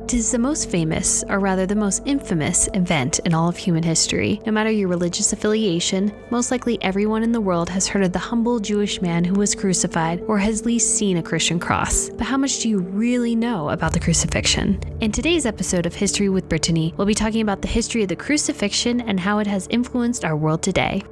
It is the most famous, or rather the most infamous, event in all of human history. No matter your religious affiliation, most likely everyone in the world has heard of the humble Jewish man who was crucified, or has at least seen a Christian cross. But how much do you really know about the crucifixion? In today's episode of History with Brittany, we'll be talking about the history of the crucifixion and how it has influenced our world today.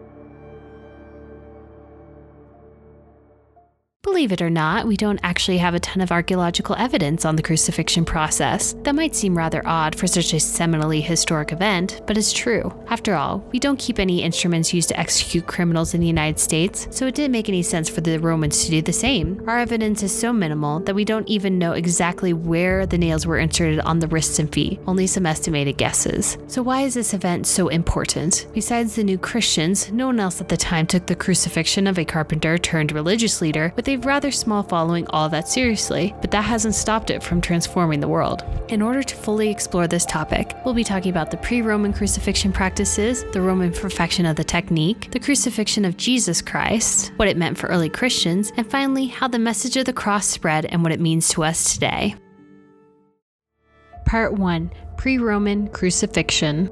Believe it or not, we don't actually have a ton of archaeological evidence on the crucifixion process. That might seem rather odd for such a seminally historic event, but it's true. After all, we don't keep any instruments used to execute criminals in the United States, so it didn't make any sense for the Romans to do the same. Our evidence is so minimal that we don't even know exactly where the nails were inserted on the wrists and feet, only some estimated guesses. So why is this event so important? Besides the new Christians, no one else at the time took the crucifixion of a carpenter turned religious leader with a rather small following all that seriously, but that hasn't stopped it from transforming the world. In order to fully explore this topic, we'll be talking about the pre-Roman crucifixion practices, the Roman perfection of the technique, the crucifixion of Jesus Christ, what it meant for early Christians, and finally, how the message of the cross spread and what it means to us today. Part 1. Pre-Roman crucifixion.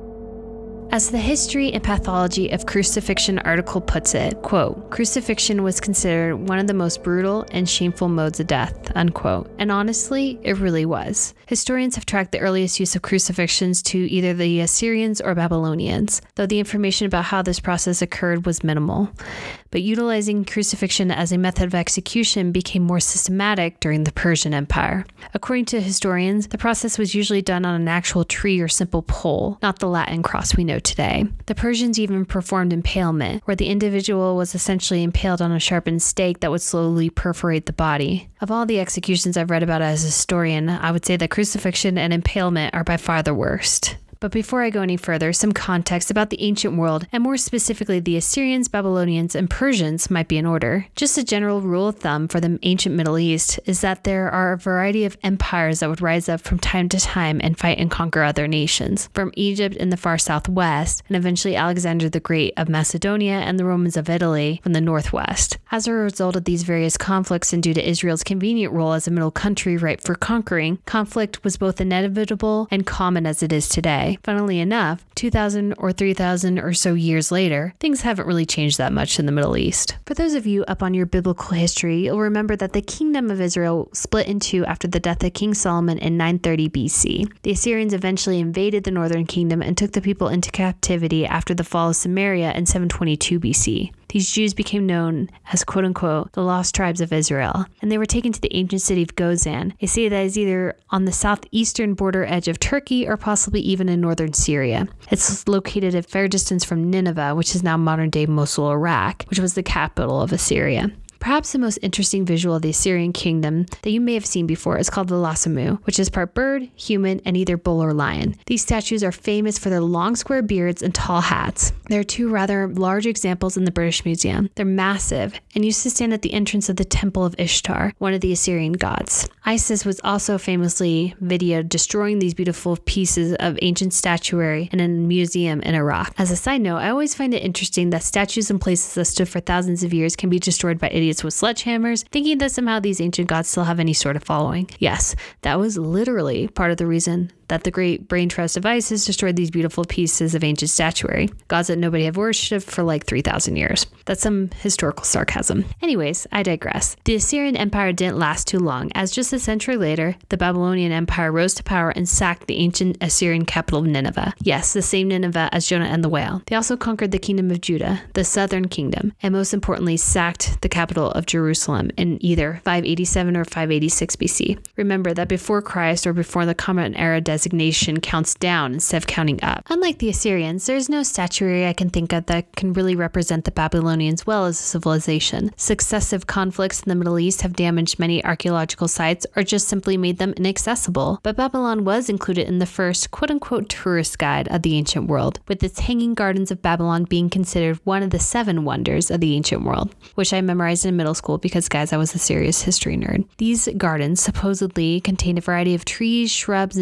As the History and Pathology of Crucifixion article puts it, quote, crucifixion was considered one of the most brutal and shameful modes of death, unquote. And honestly, it really was. Historians have tracked the earliest use of crucifixions to either the Assyrians or Babylonians, though the information about how this process occurred was minimal. But utilizing crucifixion as a method of execution became more systematic during the Persian Empire. According to historians, the process was usually done on an actual tree or simple pole, not the Latin cross we know today. The Persians even performed impalement, where the individual was essentially impaled on a sharpened stake that would slowly perforate the body. Of all the executions I've read about as a historian, I would say that crucifixion and impalement are by far the worst. But before I go any further, some context about the ancient world, and more specifically the Assyrians, Babylonians, and Persians might be in order. Just a general rule of thumb for the ancient Middle East is that there are a variety of empires that would rise up from time to time and fight and conquer other nations, from Egypt in the far southwest, and eventually Alexander the Great of Macedonia and the Romans of Italy from the northwest. As a result of these various conflicts and due to Israel's convenient role as a middle country ripe for conquering, conflict was both inevitable and common as it is today. Funnily enough, 2,000 or 3,000 or so years later, things haven't really changed that much in the Middle East. For those of you up on your biblical history, you'll remember that the kingdom of Israel split in two after the death of King Solomon in 930 BC. The Assyrians eventually invaded the northern kingdom and took the people into captivity after the fall of Samaria in 722 BC. These Jews became known as, quote-unquote, the lost tribes of Israel, and they were taken to the ancient city of Gozan, a city that is either on the southeastern border edge of Turkey or possibly even in northern Syria. It's located a fair distance from Nineveh, which is now modern-day Mosul, Iraq, which was the capital of Assyria. Perhaps the most interesting visual of the Assyrian kingdom that you may have seen before is called the Lasamu, which is part bird, human, and either bull or lion. These statues are famous for their long square beards and tall hats. There are two rather large examples in the British Museum. They're massive and used to stand at the entrance of the Temple of Ishtar, one of the Assyrian gods. Isis was also famously videoed destroying these beautiful pieces of ancient statuary in a museum in Iraq. As a side note, I always find it interesting that statues in places that stood for thousands of years can be destroyed by idiots with sledgehammers, thinking that somehow these ancient gods still have any sort of following. Yes, that was literally part of the reason that the great brain trust of Isis destroyed these beautiful pieces of ancient statuary, gods that nobody had worshipped for like 3,000 years. That's some historical sarcasm. Anyways, I digress. The Assyrian Empire didn't last too long, as just a century later, the Babylonian Empire rose to power and sacked the ancient Assyrian capital of Nineveh. Yes, the same Nineveh as Jonah and the whale. They also conquered the kingdom of Judah, the southern kingdom, and most importantly, sacked the capital of Jerusalem in either 587 or 586 BC. Remember that before Christ or before the Common Era designation counts down instead of counting up. Unlike the Assyrians, there's no statuary I can think of that can really represent the Babylonians well as a civilization. Successive conflicts in the Middle East have damaged many archaeological sites or just simply made them inaccessible, but Babylon was included in the first quote-unquote tourist guide of the ancient world, with its Hanging Gardens of Babylon being considered one of the 7 wonders of the ancient world, which I memorized in middle school because, guys, I was a serious history nerd. These gardens supposedly contained a variety of trees, shrubs, and vines.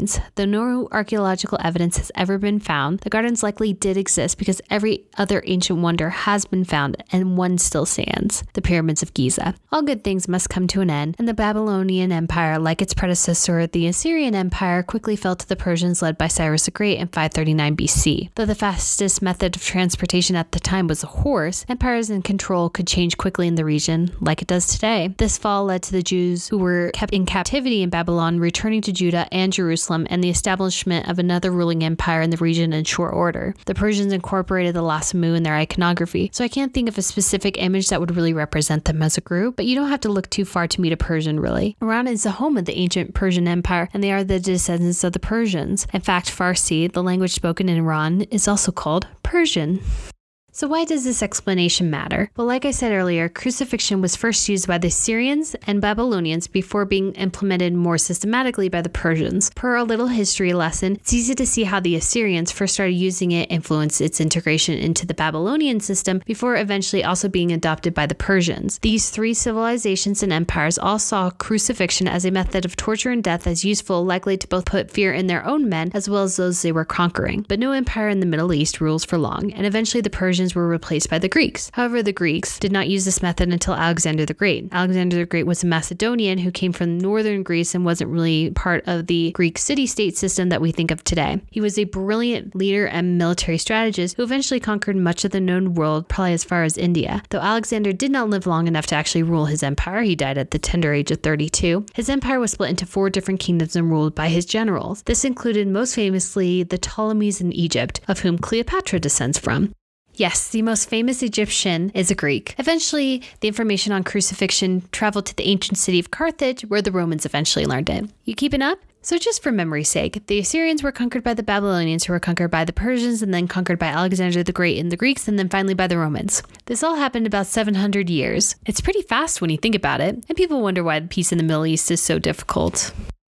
Babylonians. Though no archaeological evidence has ever been found, the gardens likely did exist because every other ancient wonder has been found and one still stands, the pyramids of Giza. All good things must come to an end, and the Babylonian Empire, like its predecessor, the Assyrian Empire, quickly fell to the Persians led by Cyrus the Great in 539 BC. Though the fastest method of transportation at the time was a horse, empires in control could change quickly in the region, like it does today. This fall led to the Jews who were kept in captivity in Babylon returning to Judah and Jerusalem, and the establishment of another ruling empire in the region in short order. The Persians incorporated the Lasamu in their iconography, so I can't think of a specific image that would really represent them as a group, but you don't have to look too far to meet a Persian, really. Iran is the home of the ancient Persian Empire, and they are the descendants of the Persians. In fact, Farsi, the language spoken in Iran, is also called Persian. So why does this explanation matter? Well, like I said earlier, crucifixion was first used by the Assyrians and Babylonians before being implemented more systematically by the Persians. Per our little history lesson, it's easy to see how the Assyrians first started using it, influenced its integration into the Babylonian system, before eventually also being adopted by the Persians. These three civilizations and empires all saw crucifixion as a method of torture and death as useful, likely to both put fear in their own men as well as those they were conquering. But no empire in the Middle East rules for long, and eventually the Persians were replaced by the Greeks. However, the Greeks did not use this method until Alexander the Great. Alexander the Great was a Macedonian who came from northern Greece and wasn't really part of the Greek city-state system that we think of today. He was a brilliant leader and military strategist who eventually conquered much of the known world, probably as far as India. Though Alexander did not live long enough to actually rule his empire, he died at the tender age of 32, his empire was split into 4 different kingdoms and ruled by his generals. This included most famously the Ptolemies in Egypt, of whom Cleopatra descends from. Yes, the most famous Egyptian is a Greek. Eventually, the information on crucifixion traveled to the ancient city of Carthage, where the Romans eventually learned it. You keeping up? So just for memory's sake, the Assyrians were conquered by the Babylonians, who were conquered by the Persians, and then conquered by Alexander the Great and the Greeks, and then finally by the Romans. This all happened about 700 years. It's pretty fast when you think about it, and people wonder why peace in the Middle East is so difficult.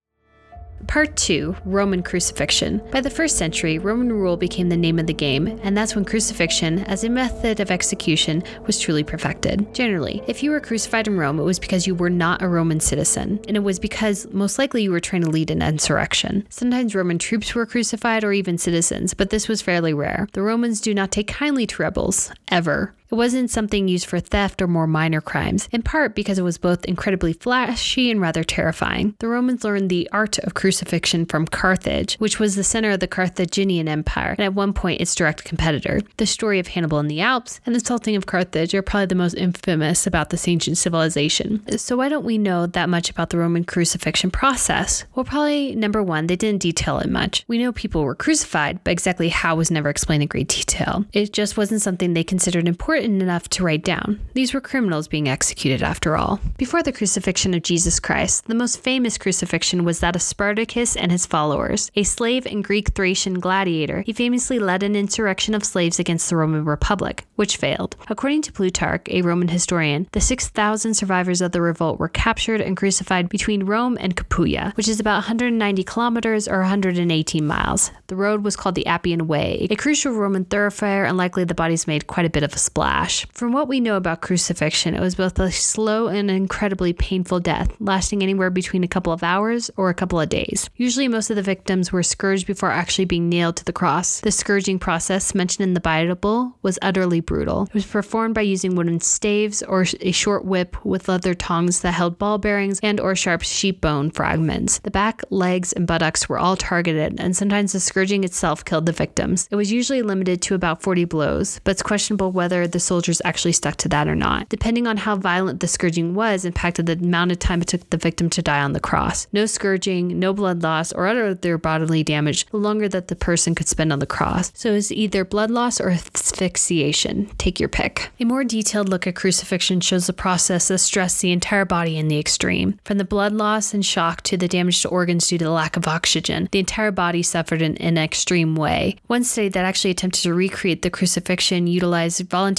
Part 2. Roman Crucifixion. By the 1st century, Roman rule became the name of the game, and that's when crucifixion, as a method of execution, was truly perfected. Generally, if you were crucified in Rome, it was because you were not a Roman citizen, and it was because most likely you were trying to lead an insurrection. Sometimes Roman troops were crucified, or even citizens, but this was fairly rare. The Romans do not take kindly to rebels, ever. It wasn't something used for theft or more minor crimes, in part because it was both incredibly flashy and rather terrifying. The Romans learned the art of crucifixion from Carthage, which was the center of the Carthaginian Empire, and at one point its direct competitor. The story of Hannibal in the Alps and the salting of Carthage are probably the most infamous about this ancient civilization. So why don't we know that much about the Roman crucifixion process? Well, probably number one, they didn't detail it much. We know people were crucified, but exactly how was never explained in great detail. It just wasn't something they considered important enough to write down. These were criminals being executed after all. Before the crucifixion of Jesus Christ, the most famous crucifixion was that of Spartacus and his followers. A slave and Greek Thracian gladiator, he famously led an insurrection of slaves against the Roman Republic, which failed. According to Plutarch, a Roman historian, the 6,000 survivors of the revolt were captured and crucified between Rome and Capuia, which is about 190 kilometers or 118 miles. The road was called the Appian Way, a crucial Roman thoroughfare, and likely the bodies made quite a bit of a splash. From what we know about crucifixion, it was both a slow and incredibly painful death, lasting anywhere between a couple of hours or a couple of days. Usually most of the victims were scourged before actually being nailed to the cross. The scourging process mentioned in the Bible was utterly brutal. It was performed by using wooden staves or a short whip with leather tongs that held ball bearings and or sharp sheep bone fragments. The back, legs, and buttocks were all targeted, and sometimes the scourging itself killed the victims. It was usually limited to about 40 blows, but it's questionable whether the soldiers actually stuck to that or not. Depending on how violent the scourging was impacted the amount of time it took the victim to die on the cross. No scourging, no blood loss, or other bodily damage, the longer that the person could spend on the cross. So it was either blood loss or asphyxiation. Take your pick. A more detailed look at crucifixion shows the process that stressed the entire body in the extreme. From the blood loss and shock to the damage to organs due to the lack of oxygen, the entire body suffered in an extreme way. One study that actually attempted to recreate the crucifixion utilized volunteers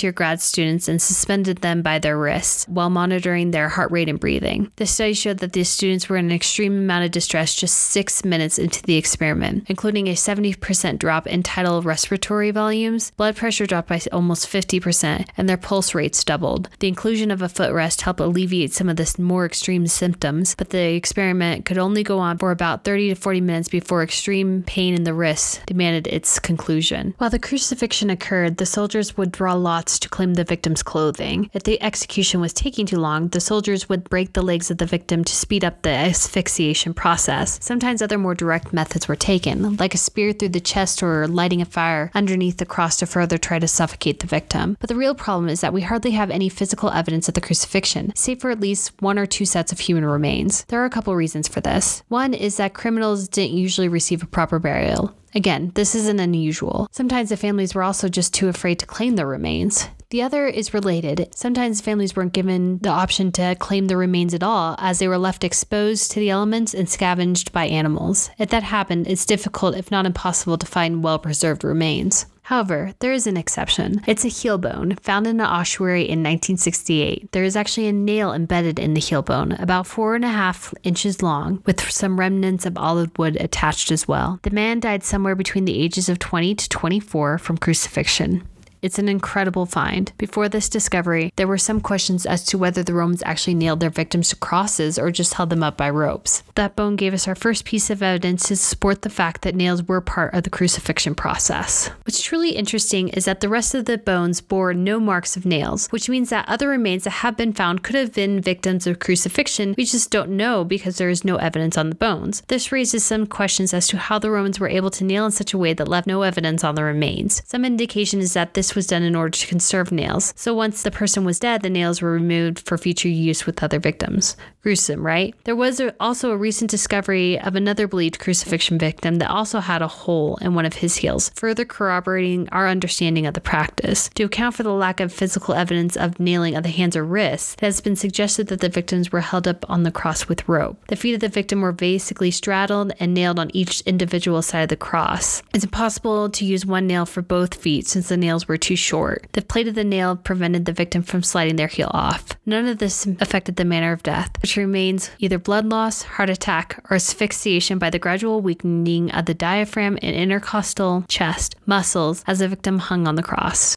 volunteer grad students and suspended them by their wrists while monitoring their heart rate and breathing. The study showed that the students were in an extreme amount of distress just 6 minutes into the experiment, including a 70% drop in tidal respiratory volumes, blood pressure dropped by almost 50%, and their pulse rates doubled. The inclusion of a footrest helped alleviate some of the more extreme symptoms, but the experiment could only go on for about 30 to 40 minutes before extreme pain in the wrists demanded its conclusion. While the crucifixion occurred, the soldiers would draw lots to claim the victim's clothing. If the execution was taking too long, the soldiers would break the legs of the victim to speed up the asphyxiation process. Sometimes other more direct methods were taken, like a spear through the chest or lighting a fire underneath the cross to further try to suffocate the victim. But the real problem is that we hardly have any physical evidence of the crucifixion, save for at least 1 or 2 sets of human remains. There are a couple reasons for this. One is that criminals didn't usually receive a proper burial. Again, this isn't unusual. Sometimes the families were also just too afraid to claim their remains. The other is related. Sometimes families weren't given the option to claim the remains at all, as they were left exposed to the elements and scavenged by animals. If that happened, it's difficult, if not impossible, to find well-preserved remains. However, there is an exception. It's a heel bone found in an ossuary in 1968. There is actually a nail embedded in the heel bone, about 4.5 inches long, with some remnants of olive wood attached as well. The man died somewhere between the ages of 20 to 24 from crucifixion. It's an incredible find. Before this discovery, there were some questions as to whether the Romans actually nailed their victims to crosses or just held them up by ropes. That bone gave us our first piece of evidence to support the fact that nails were part of the crucifixion process. What's truly interesting is that the rest of the bones bore no marks of nails, which means that other remains that have been found could have been victims of crucifixion. We just don't know because there is no evidence on the bones. This raises some questions as to how the Romans were able to nail in such a way that left no evidence on the remains. Some indication is that this was done in order to conserve nails. So once the person was dead, the nails were removed for future use with other victims. Gruesome, right? There was also a recent discovery of another believed crucifixion victim that also had a hole in one of his heels, further corroborating our understanding of the practice. To account for the lack of physical evidence of nailing of the hands or wrists, it has been suggested that the victims were held up on the cross with rope. The feet of the victim were basically straddled and nailed on each individual side of the cross. It's impossible to use one nail for both feet since the nails were too short. The plate of the nail prevented the victim from sliding their heel off. None of this affected the manner of death, which remains either blood loss, heart attack, or asphyxiation by the gradual weakening of the diaphragm and intercostal chest muscles as the victim hung on the cross.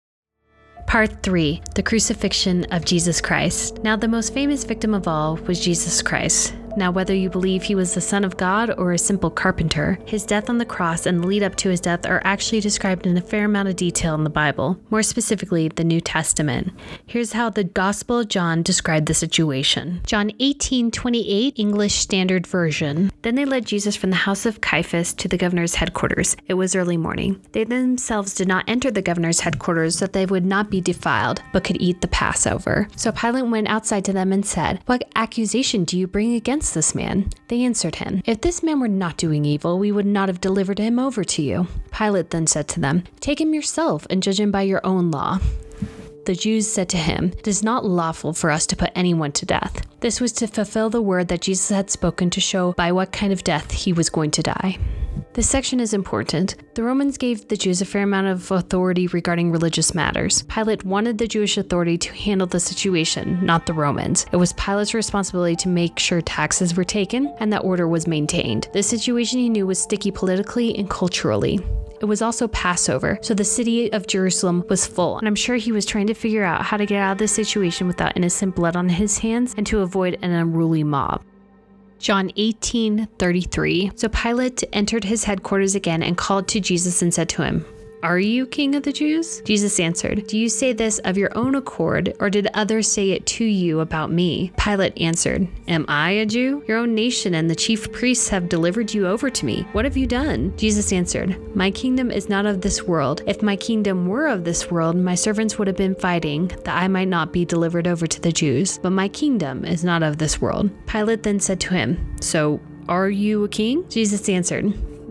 Part 3. The Crucifixion of Jesus Christ. Now, the most famous victim of all was Jesus Christ. Now, whether you believe he was the Son of God or a simple carpenter, his death on the cross and the lead up to his death are actually described in a fair amount of detail in the Bible, more specifically the New Testament. Here's how the Gospel of John described the situation. John 18:28, English Standard Version. Then they led Jesus from the house of Caiaphas to the governor's headquarters. It was early morning. They themselves did not enter the governor's headquarters so that they would not be defiled, but could eat the Passover. So Pilate went outside to them and said, "What accusation do you bring against this man?" They answered him, "If this man were not doing evil, we would not have delivered him over to you." Pilate then said to them, "Take him yourself and judge him by your own law." The Jews said to him, "It is not lawful for us to put anyone to death." This was to fulfill the word that Jesus had spoken to show by what kind of death he was going to die. This section is important. The Romans gave the Jews a fair amount of authority regarding religious matters. Pilate wanted the Jewish authority to handle the situation, not the Romans. It was Pilate's responsibility to make sure taxes were taken and that order was maintained. The situation he knew was sticky politically and culturally. It was also Passover, so the city of Jerusalem was full, and I'm sure he was trying to figure out how to get out of this situation without innocent blood on his hands and to avoid an unruly mob. John 18:33. So Pilate entered his headquarters again and called to Jesus and said to him, "Are you king of the Jews?" Jesus answered, "Do you say this of your own accord, or did others say it to you about me?" Pilate answered, "Am I a Jew? Your own nation and the chief priests have delivered you over to me. What have you done?" Jesus answered, "My kingdom is not of this world. If my kingdom were of this world, my servants would have been fighting, that I might not be delivered over to the Jews. But my kingdom is not of this world." Pilate then said to him, "So, are you a king?" Jesus answered,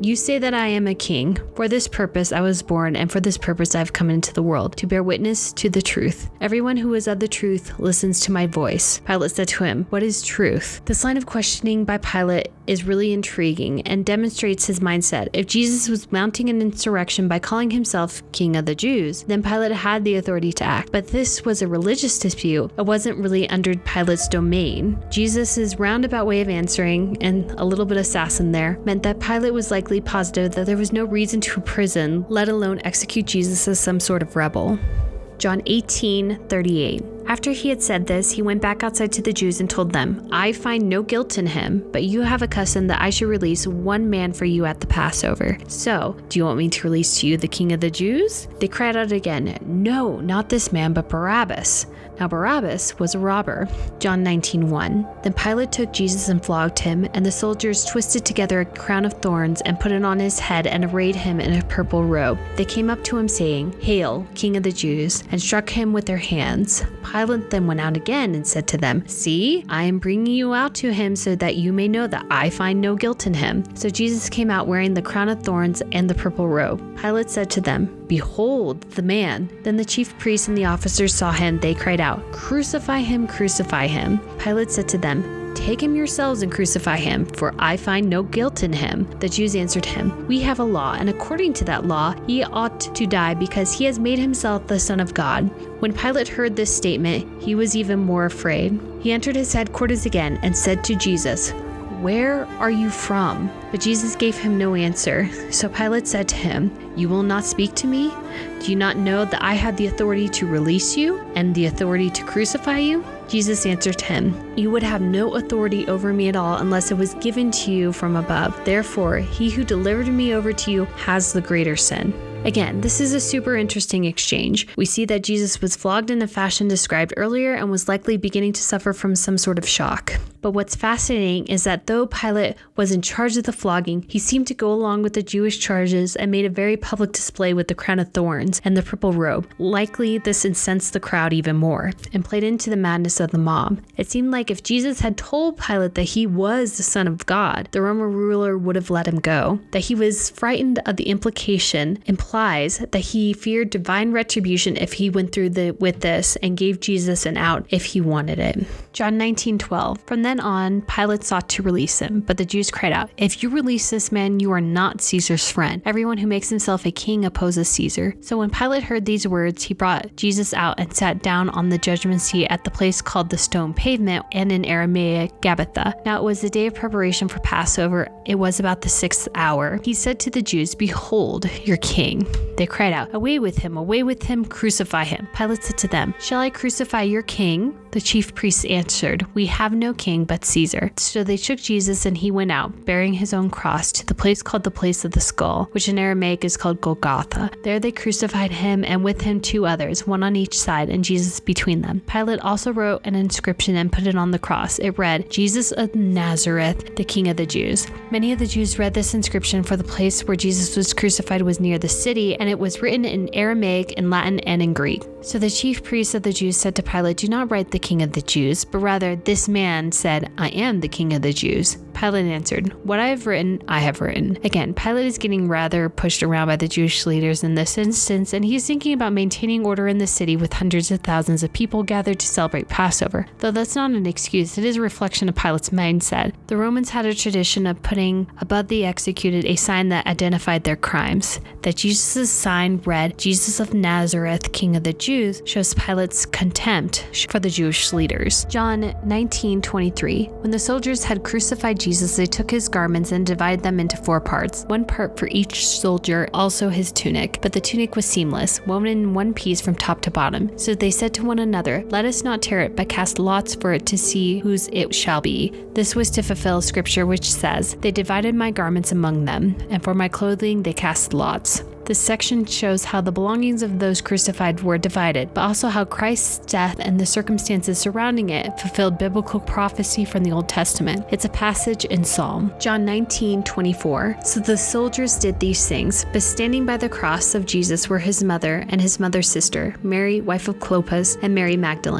"You say that I am a king. For this purpose I was born, and for this purpose I have come into the world, to bear witness to the truth. Everyone who is of the truth listens to my voice." Pilate said to him, "What is truth?" This line of questioning by Pilate is really intriguing and demonstrates his mindset. If Jesus was mounting an insurrection by calling himself King of the Jews, then Pilate had the authority to act. But this was a religious dispute. It wasn't really under Pilate's domain. Jesus' roundabout way of answering, and a little bit of sass in there, meant that Pilate was likely positive that there was no reason to imprison, let alone execute Jesus as some sort of rebel. John 18:38. After he had said this, he went back outside to the Jews and told them, "I find no guilt in him, but you have a custom that I should release one man for you at the Passover. So, do you want me to release to you the King of the Jews?" They cried out again, "No, not this man, but Barabbas." Now Barabbas was a robber. John 19:1. Then Pilate took Jesus and flogged him, and the soldiers twisted together a crown of thorns and put it on his head and arrayed him in a purple robe. They came up to him saying, "Hail, King of the Jews," and struck him with their hands. Pilate then went out again and said to them, "See, I am bringing you out to him so that you may know that I find no guilt in him." So Jesus came out wearing the crown of thorns and the purple robe. Pilate said to them, "Behold the man." Then the chief priests and the officers saw him. They cried out, "Crucify him, crucify him." Pilate said to them, "Take him yourselves and crucify him, for I find no guilt in him." The Jews answered him, "We have a law, and according to that law, he ought to die because he has made himself the Son of God." When Pilate heard this statement, he was even more afraid. He entered his headquarters again and said to Jesus, "Where are you from?" But Jesus gave him no answer. So Pilate said to him, "You will not speak to me? Do you not know that I have the authority to release you and the authority to crucify you?" Jesus answered him, "You would have no authority over me at all unless it was given to you from above. Therefore, he who delivered me over to you has the greater sin." Again, this is a super interesting exchange. We see that Jesus was flogged in a fashion described earlier and was likely beginning to suffer from some sort of shock. But what's fascinating is that though Pilate was in charge of the flogging, he seemed to go along with the Jewish charges and made a very public display with the crown of thorns and the purple robe. Likely, this incensed the crowd even more and played into the madness of the mob. It seemed like if Jesus had told Pilate that he was the Son of God, the Roman ruler would have let him go. That he was frightened of the implication implies that he feared divine retribution if he went through with this and gave Jesus an out if he wanted it. John 19:12. From then on, Pilate sought to release him, but the Jews cried out, "If you release this man, you are not Caesar's friend. Everyone who makes himself a king opposes Caesar." So when Pilate heard these words, he brought Jesus out and sat down on the judgment seat at the place called the Stone Pavement, and in Aramaic, Gabbatha. Now it was the day of preparation for Passover. It was about the 6th hour. He said to the Jews, "Behold, your king." They cried out, away with him, crucify him." Pilate said to them, "Shall I crucify your king?" The chief priests answered, "We have no king but Caesar." So they took Jesus and he went out, bearing his own cross, to the place called the Place of the Skull, which in Aramaic is called Golgotha. There they crucified him and with him 2 others, one on each side and Jesus between them. Pilate also wrote an inscription and put it on the cross. It read, "Jesus of Nazareth, the King of the Jews." Many of the Jews read this inscription, for the place where Jesus was crucified was near the city, and it was written in Aramaic, in Latin, and in Greek. So the chief priests of the Jews said to Pilate, "Do not write the King of the Jews, but rather this man said, 'I am the King of the Jews.'" Pilate answered, "What I have written, I have written." Again, Pilate is getting rather pushed around by the Jewish leaders in this instance, and he's thinking about maintaining order in the city with hundreds of thousands of people gathered to celebrate Passover. Though that's not an excuse, it is a reflection of Pilate's mindset. The Romans had a tradition of putting above the executed a sign that identified their crimes. That Jesus' sign read, "Jesus of Nazareth, King of the Jews," shows Pilate's contempt for the Jewish leaders. John 19:23. When the soldiers had crucified Jesus, they took his garments and divided them into 4 parts, 1 part for each soldier, also his tunic. But the tunic was seamless, woven in one piece from top to bottom. So they said to one another, "Let us not tear it, but cast lots for it to see whose it shall be." This was to fulfill scripture which says, "They divided my garments among them, and for my clothing they cast lots." This section shows how the belongings of those crucified were divided, but also how Christ's death and the circumstances surrounding it fulfilled biblical prophecy from the Old Testament. It's a passage in Psalm. John 19:24. So the soldiers did these things, but standing by the cross of Jesus were his mother and his mother's sister, Mary, wife of Clopas, and Mary Magdalene.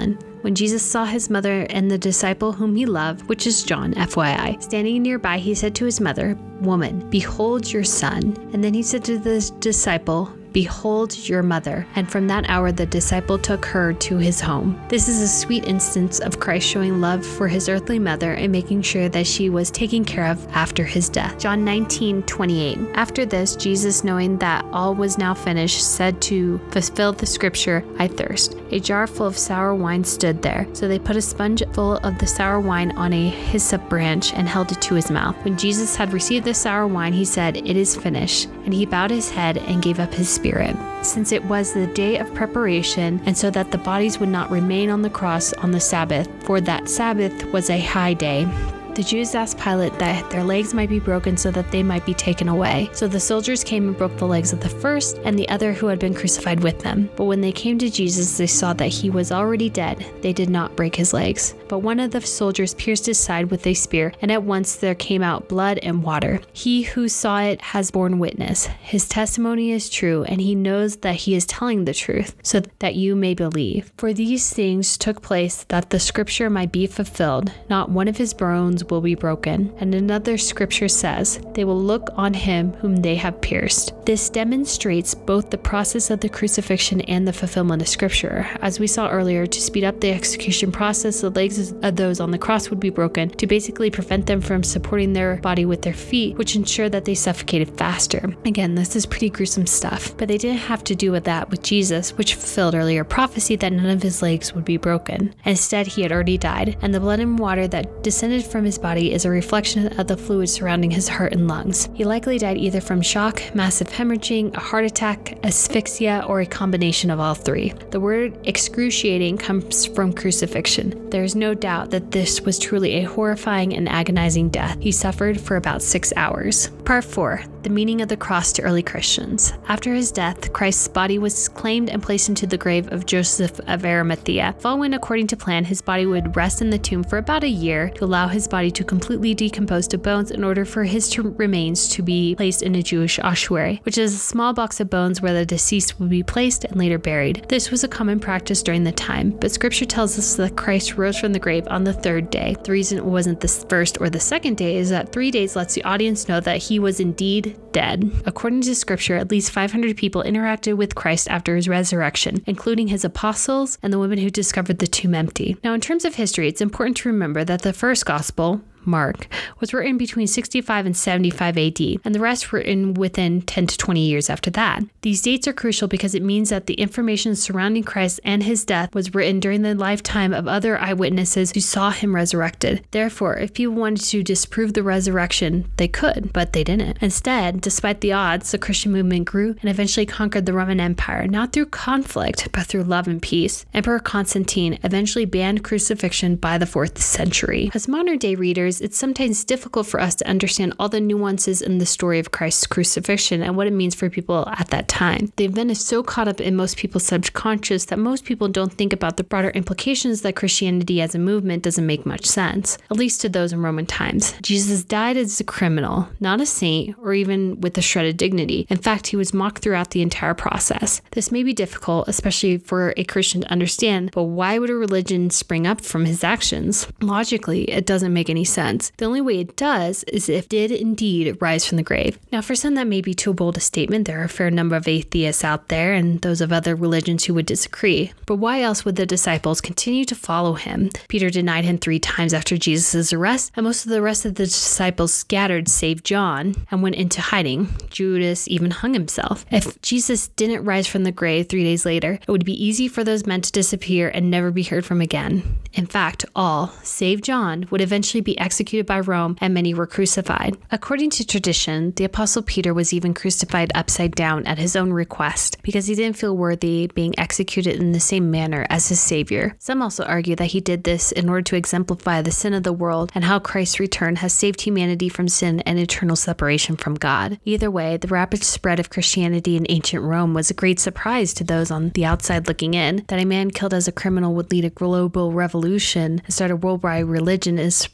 When Jesus saw his mother and the disciple whom he loved, which is John, FYI, standing nearby, he said to his mother, "Woman, behold your son." And then he said to the disciple, "Behold your mother." And from that hour, the disciple took her to his home. This is a sweet instance of Christ showing love for his earthly mother and making sure that she was taken care of after his death. John 19:28. After this, Jesus, knowing that all was now finished, said to fulfill the scripture, "I thirst." A jar full of sour wine stood there. So they put a sponge full of the sour wine on a hyssop branch and held it to his mouth. When Jesus had received the sour wine, he said, "It is finished." And he bowed his head and gave up his spirit. Since it was the day of preparation, and so that the bodies would not remain on the cross on the Sabbath, for that Sabbath was a high day, the Jews asked Pilate that their legs might be broken so that they might be taken away. So the soldiers came and broke the legs of the first and the other who had been crucified with them. But when they came to Jesus, they saw that he was already dead. They did not break his legs. But one of the soldiers pierced his side with a spear, and at once there came out blood and water. He who saw it has borne witness. His testimony is true, and he knows that he is telling the truth, so that you may believe. For these things took place that the scripture might be fulfilled. Not one of his bones will be broken. And another scripture says, "They will look on him whom they have pierced." This demonstrates both the process of the crucifixion and the fulfillment of scripture. As we saw earlier, to speed up the execution process, the legs of those on the cross would be broken to basically prevent them from supporting their body with their feet, which ensured that they suffocated faster. Again, this is pretty gruesome stuff, but they didn't have to do with that with Jesus, which fulfilled earlier prophecy that none of his legs would be broken. Instead, he had already died, and the blood and water that descended from his body is a reflection of the fluid surrounding his heart and lungs. He likely died either from shock, massive hemorrhaging, a heart attack, asphyxia, or a combination of all three. The word excruciating comes from crucifixion. There is no doubt that this was truly a horrifying and agonizing death. He suffered for about 6 hours. Part 4. The meaning of the cross to early Christians. After his death, Christ's body was claimed and placed into the grave of Joseph of Arimathea. If all went according to plan, his body would rest in the tomb for about a year to allow his body to completely decompose to bones in order for his remains to be placed in a Jewish ossuary, which is a small box of bones where the deceased would be placed and later buried. This was a common practice during the time, but scripture tells us that Christ rose from the grave on the third day. The reason it wasn't the first or the second day is that 3 days lets the audience know that he was indeed dead. According to scripture, at least 500 people interacted with Christ after his resurrection, including his apostles and the women who discovered the tomb empty. Now, in terms of history, it's important to remember that the first gospel, Mark, was written between 65 and 75 AD, and the rest were written within 10 to 20 years after that. These dates are crucial because it means that the information surrounding Christ and his death was written during the lifetime of other eyewitnesses who saw him resurrected. Therefore, if people wanted to disprove the resurrection, they could, but they didn't. Instead, despite the odds, the Christian movement grew and eventually conquered the Roman Empire, not through conflict, but through love and peace. Emperor Constantine eventually banned crucifixion by the 4th century. As modern-day readers, it's sometimes difficult for us to understand all the nuances in the story of Christ's crucifixion and what it means for people at that time. The event is so caught up in most people's subconscious that most people don't think about the broader implications that Christianity as a movement doesn't make much sense, at least to those in Roman times. Jesus died as a criminal, not a saint, or even with a shred of dignity. In fact, he was mocked throughout the entire process. This may be difficult, especially for a Christian to understand, but why would a religion spring up from his actions? Logically, it doesn't make any sense. The only way it does is if it did indeed rise from the grave. Now, for some that may be too bold a statement. There are a fair number of atheists out there and those of other religions who would disagree. But why else would the disciples continue to follow him? Peter denied him 3 times after Jesus' arrest, and most of the rest of the disciples scattered save John and went into hiding. Judas even hung himself. If Jesus didn't rise from the grave 3 days later, it would be easy for those men to disappear and never be heard from again. In fact, all, save John, would eventually be executed by Rome, and many were crucified. According to tradition, the Apostle Peter was even crucified upside down at his own request because he didn't feel worthy being executed in the same manner as his Savior. Some also argue that he did this in order to exemplify the sin of the world and how Christ's return has saved humanity from sin and eternal separation from God. Either way, the rapid spread of Christianity in ancient Rome was a great surprise to those on the outside looking in. That a man killed as a criminal would lead a global revolution and start a worldwide religion is surprising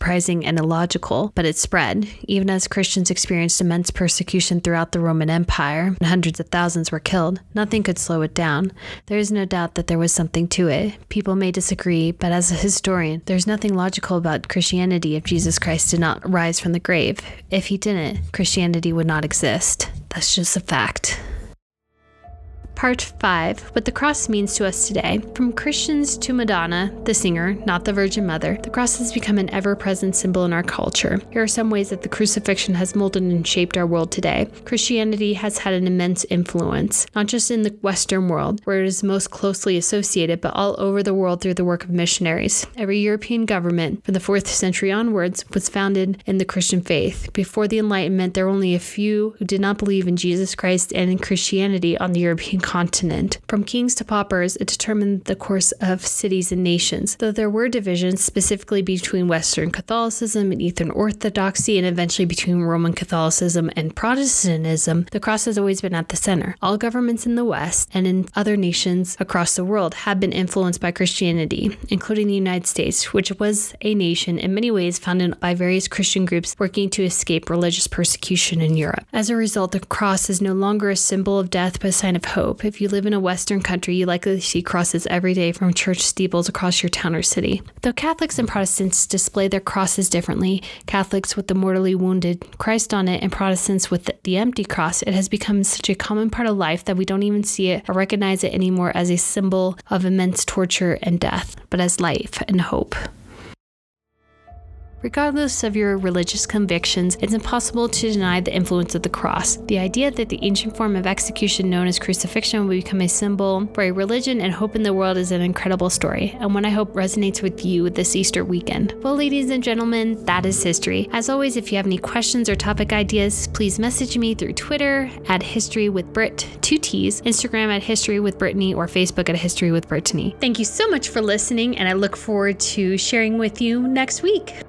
and illogical, but it spread. Even as Christians experienced immense persecution throughout the Roman Empire, and hundreds of thousands were killed, nothing could slow it down. There is no doubt that there was something to it. People may disagree, but as a historian, there's nothing logical about Christianity if Jesus Christ did not rise from the grave. If he didn't, Christianity would not exist. That's just a fact. Part 5. What the cross means to us today. From Christians to Madonna, the singer, not the Virgin Mother, the cross has become an ever-present symbol in our culture. Here are some ways that the crucifixion has molded and shaped our world today. Christianity has had an immense influence, not just in the Western world, where it is most closely associated, but all over the world through the work of missionaries. Every European government, from the 4th century onwards, was founded in the Christian faith. Before the Enlightenment, there were only a few who did not believe in Jesus Christ and in Christianity on the European continent. From kings to paupers, it determined the course of cities and nations. Though there were divisions, specifically between Western Catholicism and Eastern Orthodoxy, and eventually between Roman Catholicism and Protestantism, the cross has always been at the center. All governments in the West and in other nations across the world have been influenced by Christianity, including the United States, which was a nation in many ways founded by various Christian groups working to escape religious persecution in Europe. As a result, the cross is no longer a symbol of death, but a sign of hope. If you live in a Western country, you likely see crosses every day from church steeples across your town or city. Though Catholics and Protestants display their crosses differently, Catholics with the mortally wounded Christ on it and Protestants with the empty cross, it has become such a common part of life that we don't even see it or recognize it anymore as a symbol of immense torture and death, but as life and hope. Regardless of your religious convictions, it's impossible to deny the influence of the cross. The idea that the ancient form of execution known as crucifixion will become a symbol for a religion and hope in the world is an incredible story, and one I hope resonates with you this Easter weekend. Well, ladies and gentlemen, that is history. As always, if you have any questions or topic ideas, please message me through Twitter at HistoryWithBrit, 2 T's, Instagram at HistoryWithBrittany, or Facebook at HistoryWithBrittany. Thank you so much for listening, and I look forward to sharing with you next week.